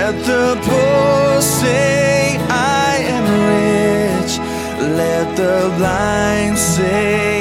Let the poor say I am rich. Let the blind say